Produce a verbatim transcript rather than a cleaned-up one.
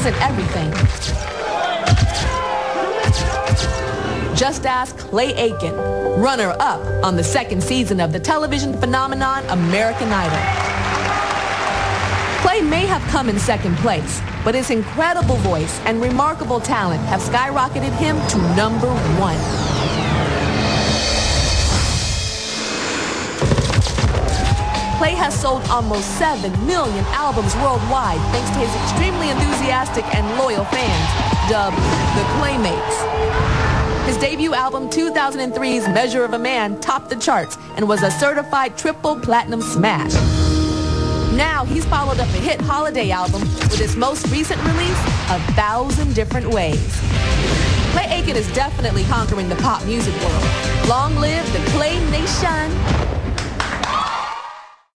isn't everything. Just ask Clay Aiken, runner-up on the second season of the television phenomenon American Idol. Clay may have come in second place, but his incredible voice and remarkable talent have skyrocketed him to number one. Clay has sold almost seven million albums worldwide thanks to his extremely enthusiastic and loyal fans, dubbed the Claymates. His debut album, two thousand three's Measure of a Man, topped the charts and was a certified triple platinum smash. Now he's followed up a hit holiday album with his most recent release, A Thousand Different Ways. Clay Aiken is definitely conquering the pop music world. Long live the Clay Nation!